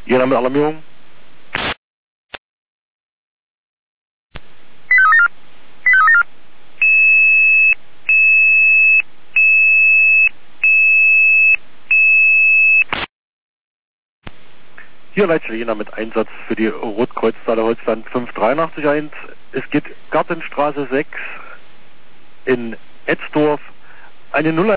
Ihr Name Alarmierung? Hier Leitstelle Jena mit Einsatz für die Rotkreuzzahle Holzland 5881. Es geht Gartenstraße 6 in Etzdorf. Eine 0